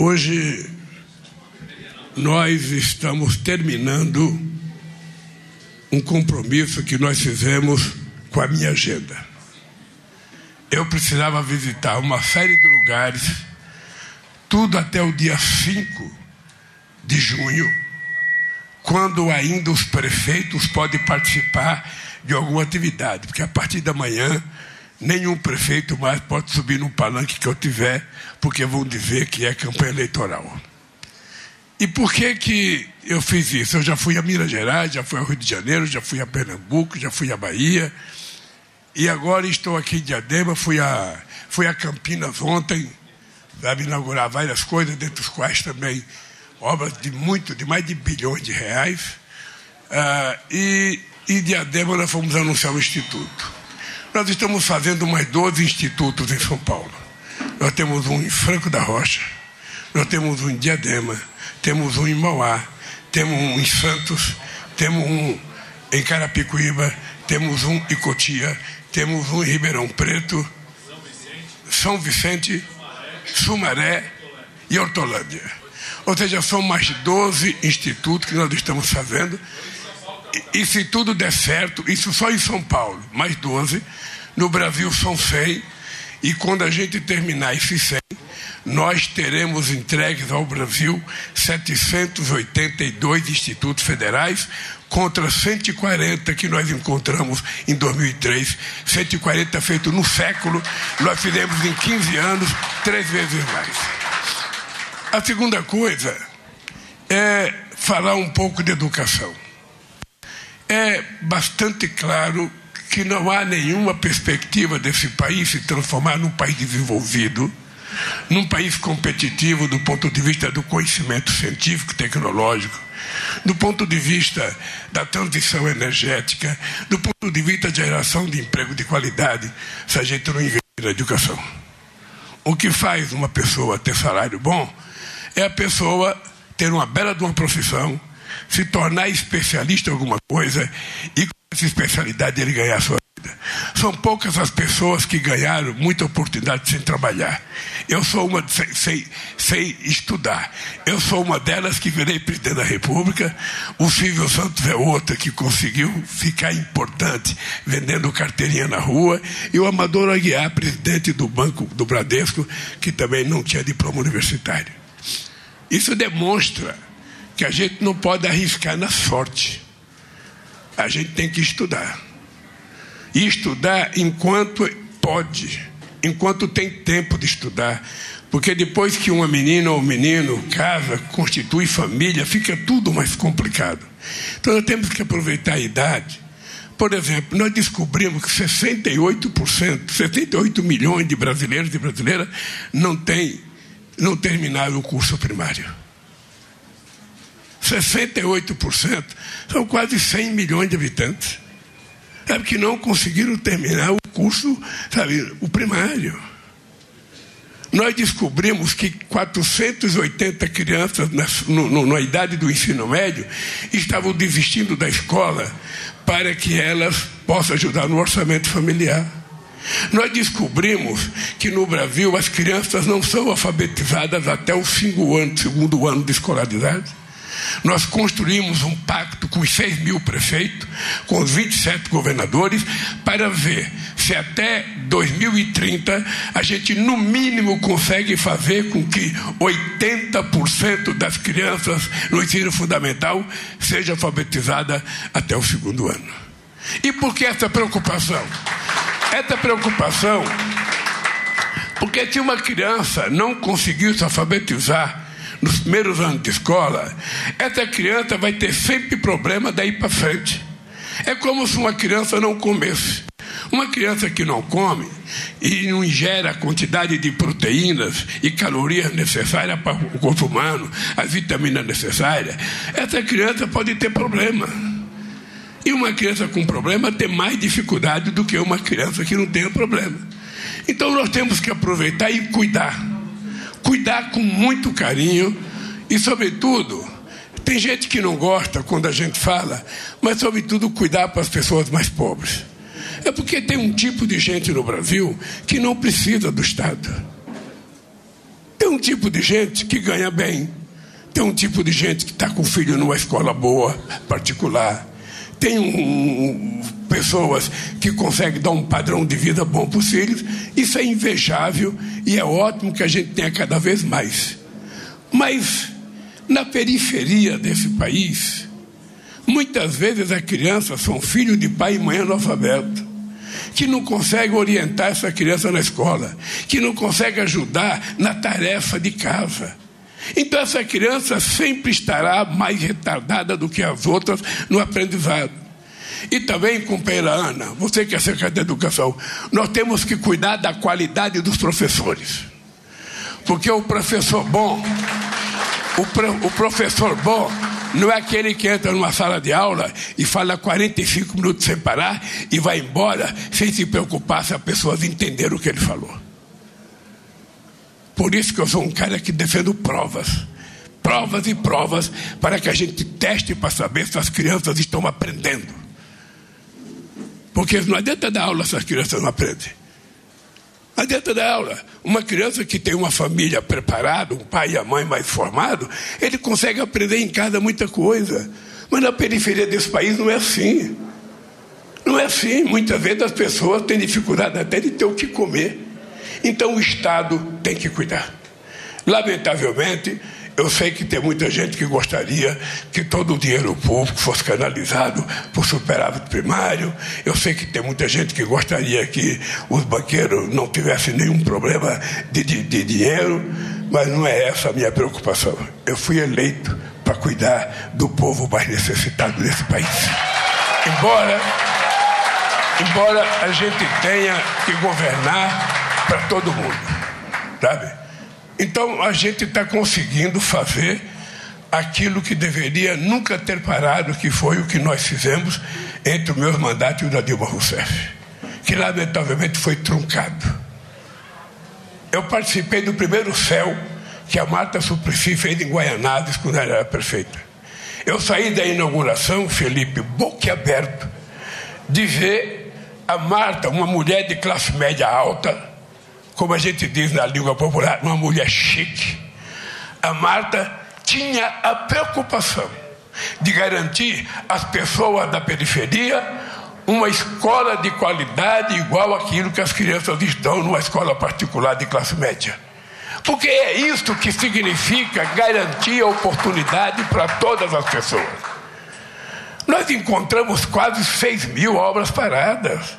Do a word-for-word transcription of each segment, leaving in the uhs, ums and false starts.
Hoje nós estamos terminando um compromisso que nós fizemos com a minha agenda. Eu precisava visitar uma série de lugares, tudo até o dia cinco de junho, quando ainda os prefeitos podem participar de alguma atividade, porque a partir da manhã nenhum prefeito mais pode subir num palanque que eu tiver, porque vão dizer que é campanha eleitoral. E por que que eu fiz isso? Eu já fui a Minas Gerais, já fui ao Rio de Janeiro, já fui a Pernambuco, já fui a Bahia, e agora estou aqui em Diadema, fui a, fui a Campinas ontem, para inaugurar várias coisas, dentre os quais também obras de muito, de mais de bilhões de reais. Uh, e em Diadema nós fomos anunciar o Instituto. Nós estamos fazendo mais doze institutos em São Paulo. Nós temos um em Franco da Rocha, nós temos um em Diadema, temos um em Mauá, temos um em Santos, temos um em Carapicuíba, temos um em Cotia, temos um em Ribeirão Preto, São Vicente, Sumaré e Hortolândia. Ou seja, são mais de doze institutos que nós estamos fazendo. E, e se tudo der certo, isso só em São Paulo, mais doze, no Brasil são cem, e quando a gente terminar esses cem, nós teremos entregues ao Brasil setecentos e oitenta e dois institutos federais, contra cento e quarenta que nós encontramos em dois mil e três, cento e quarenta feito no século, nós fizemos em quinze anos, três vezes mais. A segunda coisa é falar um pouco de educação. É bastante claro que não há nenhuma perspectiva desse país se transformar num país desenvolvido, num país competitivo do ponto de vista do conhecimento científico e tecnológico, do ponto de vista da transição energética, do ponto de vista da geração de emprego de qualidade, se a gente não investir na educação. O que faz uma pessoa ter salário bom é a pessoa ter uma bela de uma profissão, se tornar especialista em alguma coisa e com essa especialidade ele ganhar a sua vida. São poucas as pessoas que ganharam muita oportunidade sem trabalhar. Eu sou uma, sem, sem, sem estudar. Eu sou uma delas que virei presidente da República. O Silvio Santos é outra que conseguiu ficar importante vendendo carteirinha na rua. E o Amador Aguiar, presidente do Banco do Bradesco, que também não tinha diploma universitário. Isso demonstra que a gente não pode arriscar na sorte. A gente tem que estudar. E estudar enquanto pode, enquanto tem tempo de estudar. Porque depois que uma menina ou um menino casa, constitui família, fica tudo mais complicado. Então nós temos que aproveitar a idade. Por exemplo, nós descobrimos que sessenta e oito por cento, sessenta e oito milhões de brasileiros e brasileiras não têm, não terminaram o curso primário. sessenta e oito por cento são quase cem milhões de habitantes, sabe, que não conseguiram terminar o curso, sabe, o primário. Nós descobrimos que quatrocentas e oitenta crianças na, no, na idade do ensino médio estavam desistindo da escola para que elas possam ajudar no orçamento familiar. Nós descobrimos que no Brasil as crianças não são alfabetizadas até o segundo ano, segundo ano de escolaridade. Nós construímos um pacto com os seis mil prefeitos, com os vinte e sete governadores, para ver se até dois mil e trinta a gente, no mínimo, consegue fazer com que oitenta por cento das crianças no ensino fundamental seja alfabetizada até o segundo ano. E por que essa preocupação? Essa preocupação, porque se uma criança não conseguir se alfabetizar nos primeiros anos de escola, essa criança vai ter sempre problema daí para frente. É como se uma criança não comesse. Uma criança que não come e não ingere a quantidade de proteínas e calorias necessárias para o corpo humano, as vitaminas necessárias, essa criança pode ter problema. E uma criança com problema tem mais dificuldade do que uma criança que não tem problema. Então nós temos que aproveitar e cuidar. Cuidar com muito carinho e, sobretudo, tem gente que não gosta quando a gente fala, mas, sobretudo, cuidar para as pessoas mais pobres. É porque tem um tipo de gente no Brasil que não precisa do Estado. Tem um tipo de gente que ganha bem, tem um tipo de gente que está com o filho numa escola boa, particular, tem um, um, pessoas que conseguem dar um padrão de vida bom para os filhos. Isso é invejável e é ótimo que a gente tenha cada vez mais. Mas na periferia desse país, muitas vezes as crianças são filhos de pai e mãe analfabetos, que não conseguem orientar essa criança na escola, que não conseguem ajudar na tarefa de casa. Então essa criança sempre estará mais retardada do que as outras no aprendizado. E também, companheira Ana, você que é secretária de Educação, nós temos que cuidar da qualidade dos professores. Porque o professor bom, o, pro, o professor bom não é aquele que entra numa sala de aula e fala quarenta e cinco minutos sem parar e vai embora sem se preocupar se as pessoas entenderam o que ele falou. Por isso que eu sou um cara que defendo provas. Provas e provas para que a gente teste para saber se as crianças estão aprendendo. Porque não adianta dar aula se as crianças não aprendem. Não adianta dar aula. Uma criança que tem uma família preparada, um pai e a mãe mais formados, ele consegue aprender em casa muita coisa. Mas na periferia desse país não é assim. Não é assim. Muitas vezes as pessoas têm dificuldade até de ter o que comer. Então o Estado tem que cuidar. Lamentavelmente, eu sei que tem muita gente que gostaria que todo o dinheiro público fosse canalizado para o superávit primário. Eu sei que tem muita gente que gostaria que os banqueiros não tivessem nenhum problema de, de, de dinheiro, mas não é essa a minha preocupação. Eu fui eleito para cuidar do povo mais necessitado desse país. Embora, embora a gente tenha que governar para todo mundo, sabe? Então a gente está conseguindo fazer aquilo que deveria nunca ter parado, que foi o que nós fizemos entre o meu mandato e o da Dilma Rousseff, que lamentavelmente foi truncado. Eu participei do primeiro C E L que a Marta Suplicy fez em Guaianazes quando ela era prefeita. Eu saí da inauguração, Felipe, boquiaberto, de ver a Marta, uma mulher de classe média alta, como a gente diz na língua popular, uma mulher chique. A Marta tinha a preocupação de garantir às pessoas da periferia uma escola de qualidade igual àquilo que as crianças estão numa escola particular de classe média. Porque é isso que significa garantir a oportunidade para todas as pessoas. Nós encontramos quase seis mil obras paradas.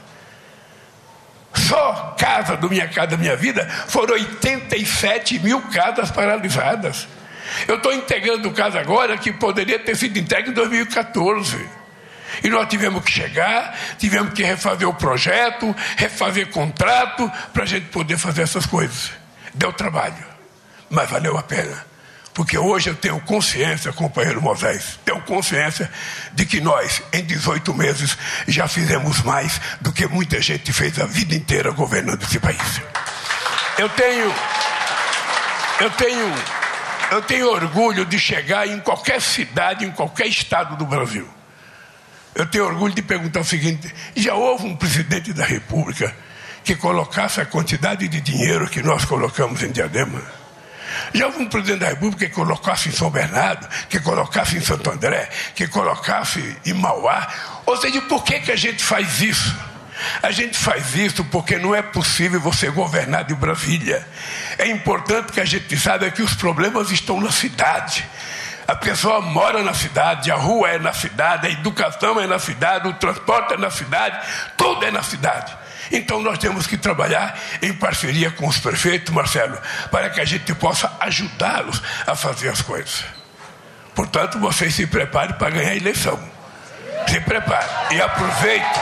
Só casa do Minha Casa Minha Vida foram oitenta e sete mil casas paralisadas. Eu estou integrando o caso agora que poderia ter sido entregue em dois mil e quatorze. E nós tivemos que chegar, tivemos que refazer o projeto, refazer contrato, para a gente poder fazer essas coisas. Deu trabalho, mas valeu a pena. Porque hoje eu tenho consciência, companheiro Moisés, tenho consciência de que nós, em dezoito meses, já fizemos mais do que muita gente fez a vida inteira governando esse país. Eu tenho, eu tenho, eu tenho orgulho de chegar em qualquer cidade, em qualquer estado do Brasil. Eu tenho orgulho de perguntar o seguinte: já houve um presidente da República que colocasse a quantidade de dinheiro que nós colocamos em Diadema? Já houve um presidente da República que colocasse em São Bernardo, que colocasse em Santo André, que colocasse em Mauá? Ou seja, por que que a gente faz isso? A gente faz isso porque não é possível você governar de Brasília. É importante que a gente saiba que os problemas estão na cidade. A pessoa mora na cidade, a rua é na cidade, a educação é na cidade, o transporte é na cidade, tudo é na cidade. Então nós temos que trabalhar em parceria com os prefeitos, Marcelo, para que a gente possa ajudá-los a fazer as coisas. Portanto, vocês se preparem para ganhar a eleição. Se preparem e aproveite.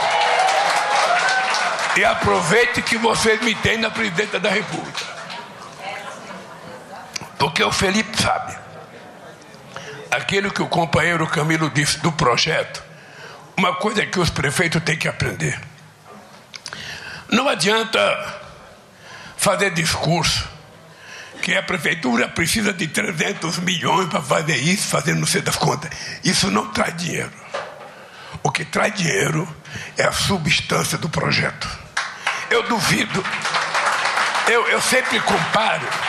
E aproveite que vocês me têm na presidenta da República. Porque o Felipe sabe. Aquilo que o companheiro Camilo disse do projeto, uma coisa que os prefeitos têm que aprender. Não adianta fazer discurso que a prefeitura precisa de trezentos milhões para fazer isso, fazer não sei das contas. Isso não traz dinheiro. O que traz dinheiro é a substância do projeto. Eu duvido, eu, eu sempre comparo,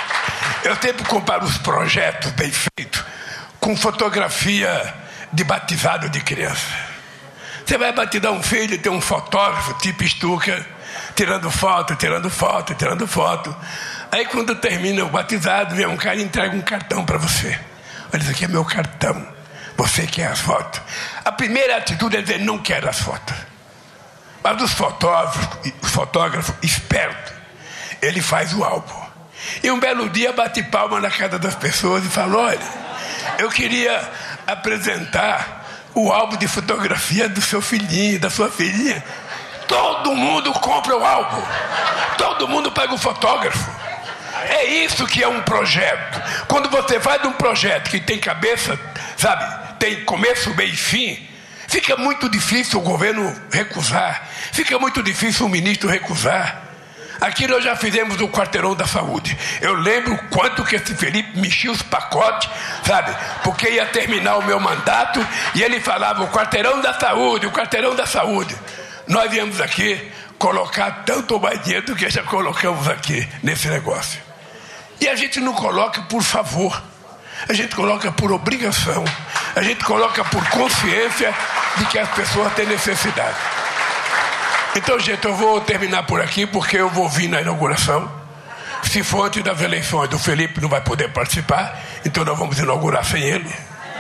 Eu sempre comparo os projetos bem feitos com fotografia de batizado de criança. Você vai batizar um filho, tem um fotógrafo tipo Stuka, tirando foto, tirando foto, tirando foto. Aí quando termina o batizado, vem um cara e entrega um cartão para você. Olha, isso aqui é meu cartão. Você quer as fotos? A primeira atitude é dizer, não quero as fotos. Mas os fotógrafos, o fotógrafo esperto, ele faz o álbum. E um belo dia bate palma na casa das pessoas e fala, olha, eu queria apresentar o álbum de fotografia do seu filhinho, da sua filhinha. Todo mundo compra o álbum. Todo mundo pega o fotógrafo. É isso que é um projeto. Quando você faz um projeto que tem cabeça, sabe, tem começo, meio e fim, fica muito difícil o governo recusar. Fica muito difícil o ministro recusar. Aqui nós já fizemos o quarteirão da saúde. Eu lembro quanto que esse Felipe mexia os pacotes, sabe? Porque ia terminar o meu mandato e ele falava o quarteirão da saúde, o quarteirão da saúde. Nós viemos aqui colocar tanto mais dinheiro do que já colocamos aqui nesse negócio. E a gente não coloca por favor. A gente coloca por obrigação. A gente coloca por consciência de que as pessoas têm necessidade. Então, gente, eu vou terminar por aqui porque eu vou vir na inauguração. Se for antes das eleições, o Felipe não vai poder participar, então nós vamos inaugurar sem ele.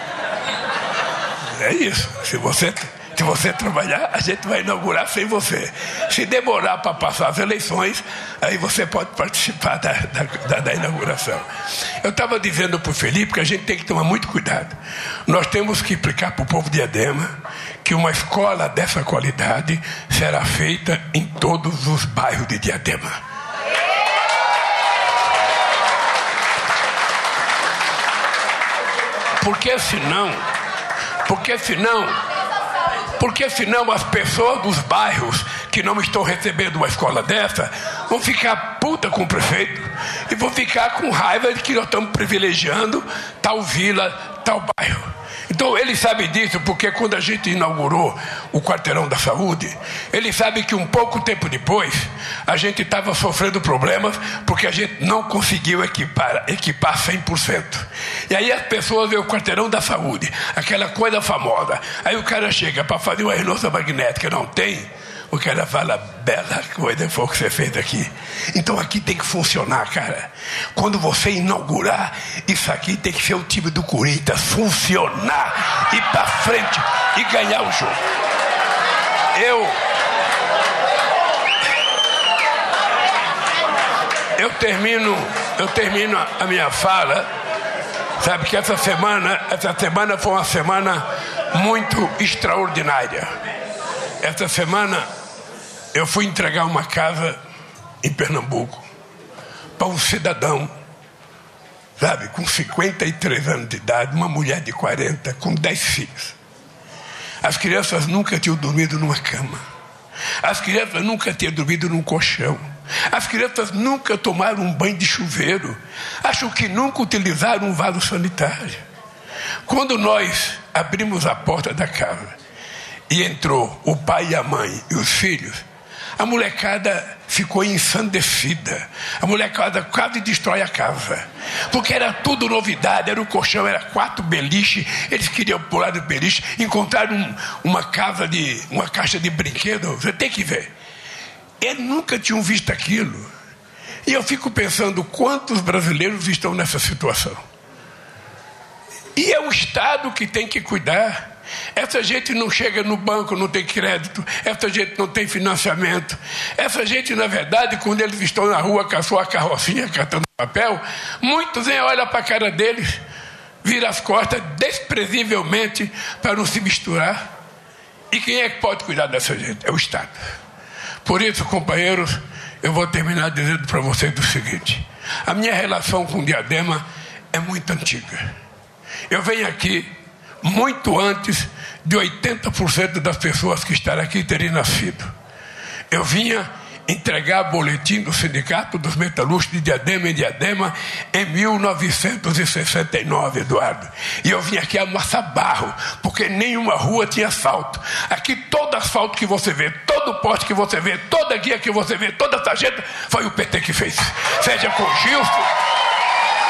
É isso. Se você, se você trabalhar, a gente vai inaugurar sem você. Se demorar para passar as eleições, aí você pode participar da, da, da, da inauguração. Eu estava dizendo para o Felipe que a gente tem que tomar muito cuidado. Nós temos que explicar para o povo de Diadema que uma escola dessa qualidade será feita em todos os bairros de Diadema. Porque senão, porque senão, porque senão as pessoas dos bairros que não estão recebendo uma escola dessa vão ficar puta com o prefeito e vão ficar com raiva de que nós estamos privilegiando tal vila, tal bairro. Então ele sabe disso porque quando a gente inaugurou o quarteirão da saúde, ele sabe que um pouco tempo depois a gente estava sofrendo problemas porque a gente não conseguiu equipar, equipar cem por cento. E aí as pessoas veem o quarteirão da saúde, aquela coisa famosa. Aí o cara chega para fazer uma ressonância magnética, não tem. O cara fala, bela coisa foi o que você fez aqui. Então aqui tem que funcionar, cara. Quando você inaugurar, isso aqui tem que ser o time do Corinthians, funcionar, ir pra frente e ganhar o jogo. Eu... Eu termino, eu termino a minha fala, sabe que essa semana, essa semana foi uma semana muito extraordinária. Essa semana eu fui entregar uma casa em Pernambuco para um cidadão, sabe, com cinquenta e três anos de idade, uma mulher de quarenta, com dez filhos. As crianças nunca tinham dormido numa cama. As crianças nunca tinham dormido num colchão. As crianças nunca tomaram um banho de chuveiro. Acho que nunca utilizaram um vaso sanitário. Quando nós abrimos a porta da casa e entrou o pai e a mãe e os filhos, a molecada ficou ensandecida. A molecada quase destrói a casa. Porque era tudo novidade, era um colchão, era quatro beliches. Eles queriam pular do beliche, encontraram um, uma casa de, uma caixa de brinquedo. Você tem que ver. Eles nunca tinham visto aquilo. E eu fico pensando quantos brasileiros estão nessa situação. E é o Estado que tem que cuidar. Essa gente não chega no banco, não tem crédito. Essa gente não tem financiamento. Essa gente, na verdade, quando eles estão na rua com a sua carrocinha catando papel, muitos nem olham para a cara deles, viram as costas desprezivelmente para não se misturar. E quem é que pode cuidar dessa gente? É o Estado. Por isso, companheiros, eu vou terminar dizendo para vocês o seguinte: a minha relação com Diadema é muito antiga. Eu venho aqui muito antes de oitenta por cento das pessoas que estão aqui terem nascido. Eu vinha entregar boletim do Sindicato dos Metalúrgicos de Diadema em Diadema em mil novecentos e sessenta e nove, Eduardo. E eu vim aqui amassar barro, porque nenhuma rua tinha asfalto. Aqui todo asfalto que você vê, todo poste que você vê, toda guia que você vê, toda sarjeta, foi o P T que fez. Seja com Gilson,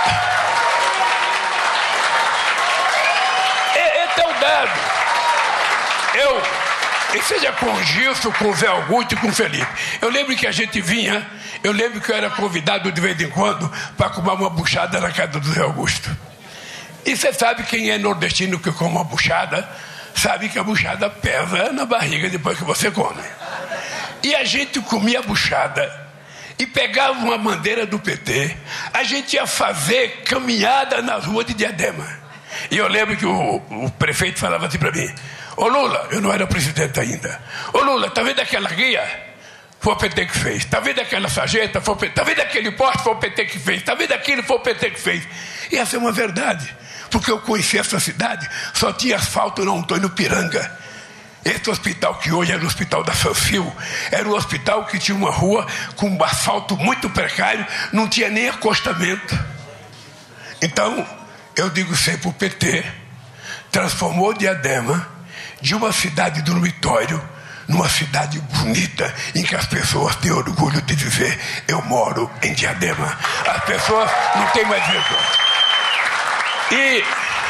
Esse é o dado. Eu, e seja com o Gilson, com o Zé Augusto e com o Felipe. Eu lembro que a gente vinha, eu lembro que eu era convidado de vez em quando para comer uma buchada na casa do Zé Augusto. E você sabe, quem é nordestino que come uma buchada, sabe que a buchada pesa na barriga depois que você come. E a gente comia a buchada e pegava uma bandeira do P T, a gente ia fazer caminhada nas ruas de Diadema. E eu lembro que o, o prefeito falava assim para mim: ô Lula, eu não era presidente ainda, ô Lula, tá vendo aquela guia? Foi o P T que fez. Tá vendo aquela sarjeta? Foi o P T. Tá vendo aquele poste? Foi o P T que fez. Tá vendo aquilo? Foi o P T que fez. E essa é uma verdade, porque eu conheci essa cidade, só tinha asfalto no Antônio Piranga. Esse hospital que hoje era o hospital da Sanfil, era um hospital que tinha uma rua com um asfalto muito precário, não tinha nem acostamento. Então, eu digo sempre, o P T transformou Diadema de uma cidade dormitório numa cidade bonita, em que as pessoas têm orgulho de dizer: eu moro em Diadema. As pessoas não têm mais vergonha. E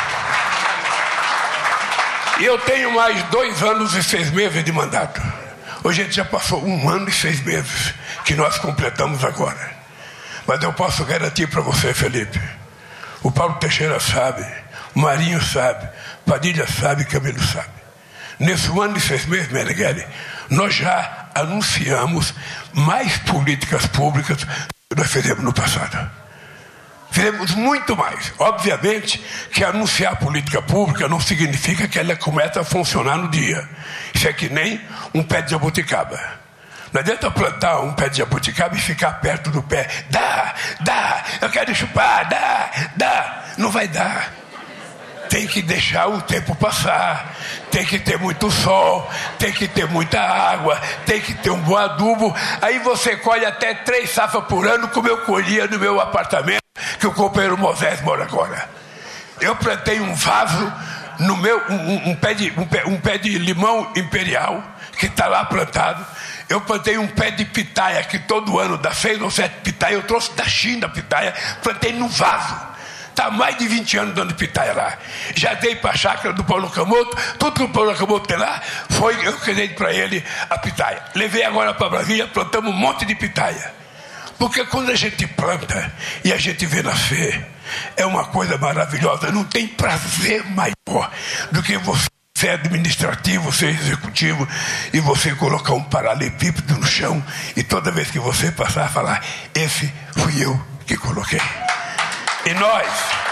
E eu tenho mais dois anos e seis meses de mandato. Hoje a gente já passou um ano e seis meses que nós completamos agora. Mas eu posso garantir para você, Felipe, o Paulo Teixeira sabe, o Marinho sabe, Padilha sabe, Camilo sabe. Nesse ano e seis meses, Meneghel, nós já anunciamos mais políticas públicas do que nós fizemos no passado. Fizemos muito mais. Obviamente que anunciar política pública não significa que ela começa a funcionar no dia. Isso é que nem um pé de jabuticaba. Não adianta plantar um pé de jabuticaba e ficar perto do pé. Dá, dá, eu quero chupar, dá, dá. Não vai dar. Tem que deixar o tempo passar, tem que ter muito sol, tem que ter muita água, tem que ter um bom adubo. Aí você colhe até três safras por ano, como eu colhia no meu apartamento, que o companheiro Moisés mora agora. Eu plantei um vaso no meu, um, um, pé, de, um, pé, um pé de limão imperial, que está lá plantado. Eu plantei um pé de pitaia, que todo ano dá seis ou sete pitaias. Eu trouxe da China a pitaia, plantei no vaso. Está há mais de vinte anos dando pitaia lá. Já dei para a chácara do Paulo Camoto. Tudo que o Paulo Camoto tem lá, foi eu que dei para ele a pitaia. Levei agora para Brasília, plantamos um monte de pitaia. Porque quando a gente planta e a gente vê nascer, é uma coisa maravilhosa. Não tem prazer maior do que você ser administrativo, ser executivo, e você colocar um paralelepípedo no chão e toda vez que você passar a falar: esse fui eu que coloquei. E nós,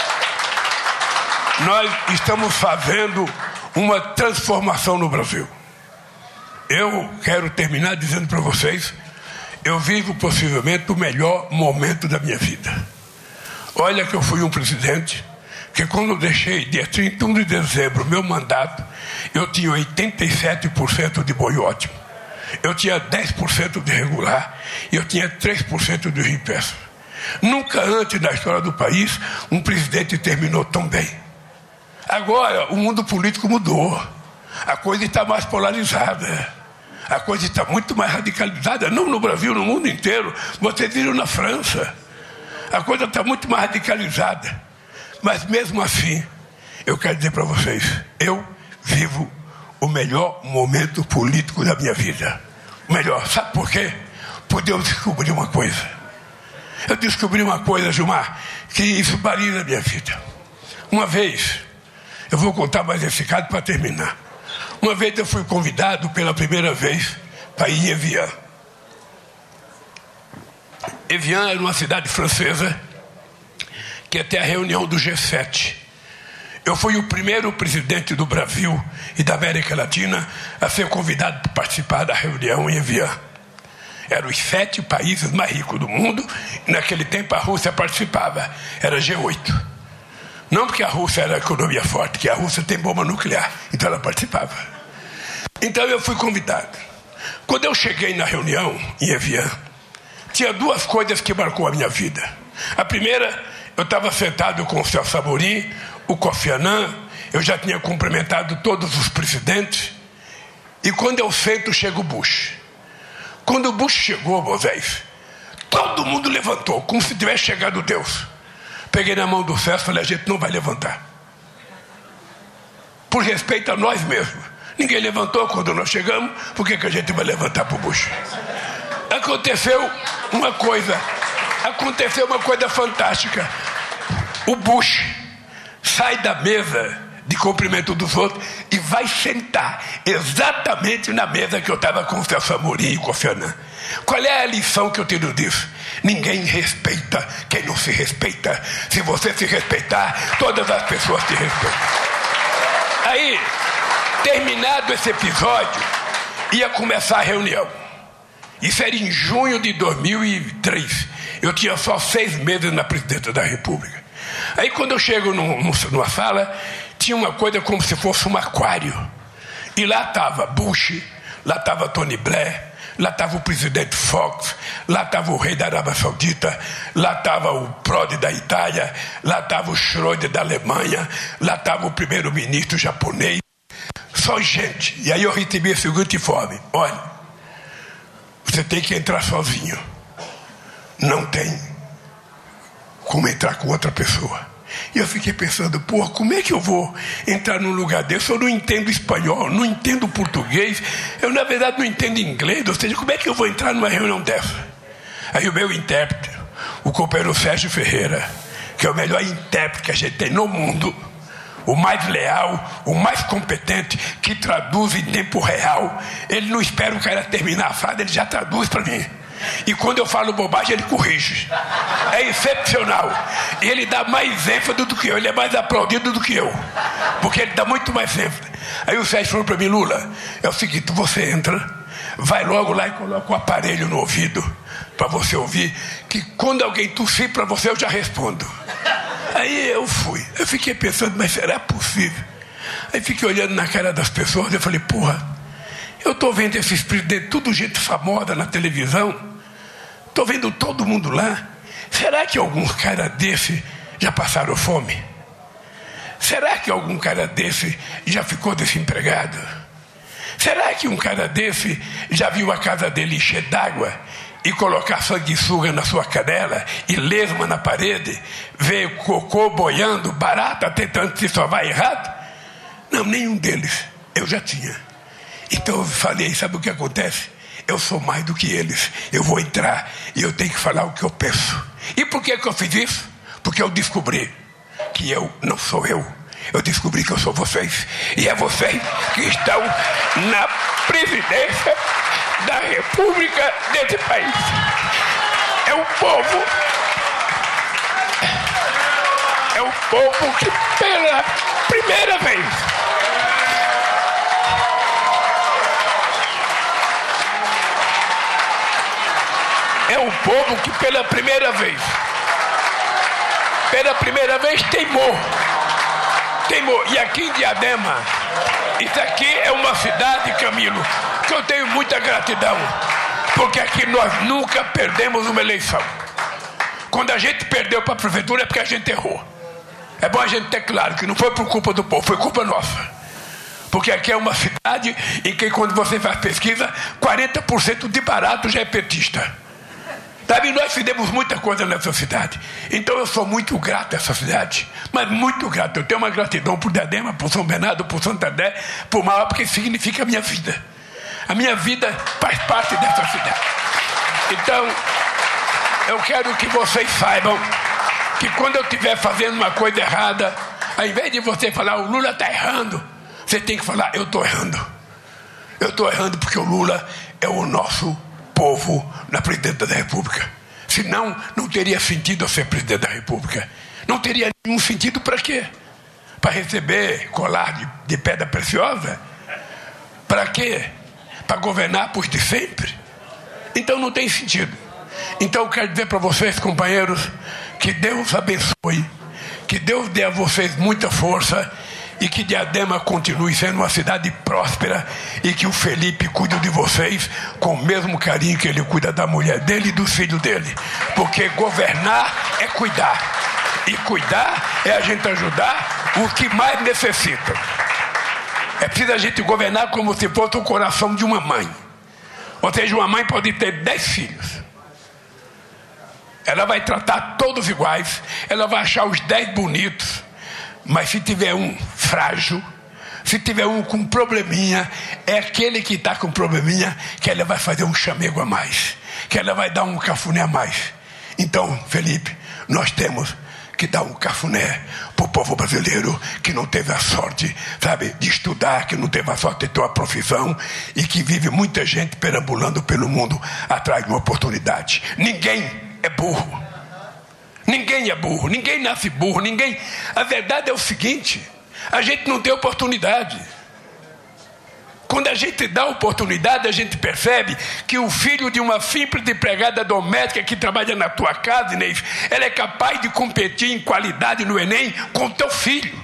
nós estamos fazendo uma transformação no Brasil. Eu quero terminar dizendo para vocês: eu vivo possivelmente o melhor momento da minha vida. Olha que eu fui um presidente que, quando eu deixei dia trinta e um de dezembro meu mandato, eu tinha oitenta e sete por cento de boi ótimo, eu tinha dez por cento de regular e eu tinha três por cento de rio peça. Nunca antes na história do país um presidente terminou tão bem. Agora o mundo político mudou, a coisa está mais polarizada, a coisa está muito mais radicalizada, não no Brasil, no mundo inteiro. Vocês viram na França, a coisa está muito mais radicalizada. Mas mesmo assim, eu quero dizer para vocês: eu vivo o melhor momento político da minha vida. O melhor, sabe por quê? Porque eu descobri uma coisa. Eu descobri uma coisa, Gilmar, que isso varia na minha vida. Uma vez, eu vou contar mais esse caso para terminar. Uma vez eu fui convidado pela primeira vez para ir em Evian. Evian era uma cidade francesa que ia ter a reunião do G sete. Eu fui o primeiro presidente do Brasil e da América Latina a ser convidado para participar da reunião em Evian. Eram os sete países mais ricos do mundo, e naquele tempo a Rússia participava, era G oito. Não porque a Rússia era a economia forte, que a Rússia tem bomba nuclear, então ela participava. Então eu fui convidado. Quando eu cheguei na reunião em Evian, tinha duas coisas que marcou a minha vida. A primeira, eu estava sentado com o Celso Amorim, o Kofi Annan, eu já tinha cumprimentado todos os presidentes, e quando eu sento, chega o Bush. Quando o Bush chegou, Moisés, todo mundo levantou, como se tivesse chegado Deus. Peguei na mão do César e falei, a gente não vai levantar. Por respeito a nós mesmos. Ninguém levantou quando nós chegamos, por que que a gente vai levantar para o Bush? Aconteceu uma coisa, aconteceu uma coisa fantástica. O Bush sai da mesa de cumprimento dos outros e vai sentar exatamente na mesa que eu estava com o Celso Amorim e com o Kofi Annan. Qual é a lição que eu tiro disso? Ninguém respeita quem não se respeita. Se você se respeitar, todas as pessoas te respeitam. Aí, terminado esse episódio, ia começar a reunião. Isso era em junho de dois mil e três. Eu tinha só seis meses na presidência da República. Aí quando eu chego no, no, numa sala, tinha uma coisa como se fosse um aquário. E lá estava Bush, lá estava Tony Blair, lá estava o presidente Fox, lá estava o rei da Arábia Saudita, lá estava o Prodi da Itália, lá estava o Schröder da Alemanha, lá estava o primeiro-ministro japonês. Só gente. E aí eu recebi a seguinte informe: olha, você tem que entrar sozinho. Não tem como entrar com outra pessoa. E eu fiquei pensando, pô, como é que eu vou entrar num lugar desse? Eu não entendo espanhol, não entendo português, eu na verdade não entendo inglês, ou seja, como é que eu vou entrar numa reunião dessa? Aí o meu intérprete, o companheiro Sérgio Ferreira, que é o melhor intérprete que a gente tem no mundo, o mais leal, o mais competente, que traduz em tempo real, ele não espera o cara terminar a frase, ele já traduz para mim. E quando eu falo bobagem, ele corrige. É excepcional. E ele dá mais ênfase do que eu. Ele é mais aplaudido do que eu, porque ele dá muito mais ênfase. Aí o Sérgio falou para mim, Lula, é o seguinte, você entra, vai logo lá e coloca o aparelho no ouvido para você ouvir, que quando alguém tossir para você, eu já respondo. Aí eu fui. Eu fiquei pensando, mas será possível? Aí fiquei olhando na cara das pessoas, eu falei, porra, eu estou vendo esses presidentes, tudo gente famosa na televisão, estou vendo todo mundo lá. Será que alguns caras desse já passaram fome? Será que algum cara desse já ficou desempregado? Será que um cara desse já viu a casa dele encher d'água e colocar sanguessuga na sua canela e lesma na parede, ver cocô boiando, barata tentando se sovar errado? Não, nenhum deles. Eu já tinha. Então eu falei, sabe o que acontece? Eu sou mais do que eles. Eu vou entrar e eu tenho que falar o que eu penso. E por que que eu fiz isso? Porque eu descobri que eu não sou eu. Eu descobri que eu sou vocês. E é vocês que estão na presidência da República desse país. É o povo. É o povo que pela primeira vez É o povo que pela primeira vez, pela primeira vez teimou, teimou. E aqui em Diadema, isso aqui é uma cidade, Camilo, que eu tenho muita gratidão, porque aqui nós nunca perdemos uma eleição. Quando a gente perdeu para a prefeitura é porque a gente errou. É bom a gente ter claro que não foi por culpa do povo, foi culpa nossa. Porque aqui é uma cidade em que quando você faz pesquisa, quarenta por cento de barato já é petista. Sabe, nós fizemos muita coisa nessa cidade. Então eu sou muito grato a essa cidade. Mas muito grato. Eu tenho uma gratidão por Diadema, por São Bernardo, por Santander, por Mauá, porque significa a minha vida. A minha vida faz parte dessa cidade. Então, eu quero que vocês saibam que quando eu estiver fazendo uma coisa errada, ao invés de você falar, o Lula está errando, você tem que falar, eu estou errando. Eu estou errando porque o Lula é o nosso povo na presidência da República. Senão, não teria sentido eu ser presidente da República. Não teria nenhum sentido para quê? Para receber colar de, de pedra preciosa? Para quê? Para governar por de sempre? Então não tem sentido. Então eu quero dizer para vocês, companheiros, que Deus abençoe, que Deus dê a vocês muita força e que Diadema continue sendo uma cidade próspera e que o Felipe cuide de vocês com o mesmo carinho que ele cuida da mulher dele e dos filhos dele. Porque governar é cuidar. E cuidar é a gente ajudar os que mais necessitam. É preciso a gente governar como se fosse o coração de uma mãe. Ou seja, uma mãe pode ter dez filhos. ela vai tratar todos iguais, ela vai achar os dez bonitos, mas se tiver um frágil, se tiver um com probleminha, é aquele que está com probleminha que ela vai fazer um chamego a mais, que ela vai dar um cafuné a mais. Então, Felipe, nós temos que dar um cafuné para o povo brasileiro que não teve a sorte, sabe, de estudar, que não teve a sorte de ter uma profissão e que vive muita gente perambulando pelo mundo atrás de uma oportunidade. Ninguém é burro. Ninguém é burro, ninguém nasce burro, ninguém... A verdade é o seguinte, a gente não tem oportunidade. Quando a gente dá oportunidade, a gente percebe que o filho de uma simples empregada doméstica que trabalha na tua casa, Inês, ela é capaz de competir em qualidade no Enem com o teu filho.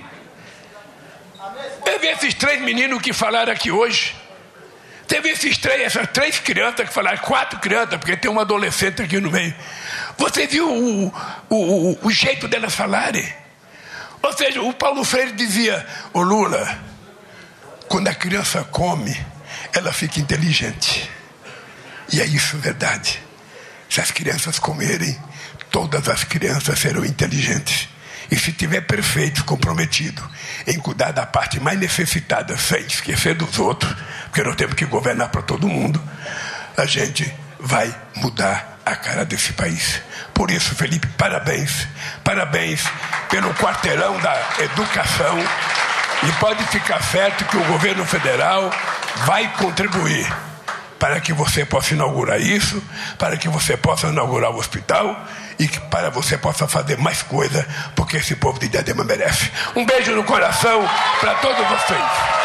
Teve esses três meninos que falaram aqui hoje. Teve esses três, essas três crianças que falaram, quatro crianças, porque tem uma adolescente aqui no meio. Você viu o, o, o, o jeito delas falarem? Ou seja, o Paulo Freire dizia, ô Lula, quando a criança come, ela fica inteligente. E é isso, verdade. Se as crianças comerem, todas as crianças serão inteligentes. E se tiver perfeito, comprometido em cuidar da parte mais necessitada, sem esquecer dos outros, porque nós temos que governar para todo mundo, a gente vai mudar a cara desse país. Por isso, Felipe, parabéns. Parabéns pelo quarteirão da educação. E pode ficar certo que o governo federal vai contribuir para que você possa inaugurar isso, para que você possa inaugurar o hospital e que para você possa fazer mais coisa, porque esse povo de Diadema merece. Um beijo no coração para todos vocês.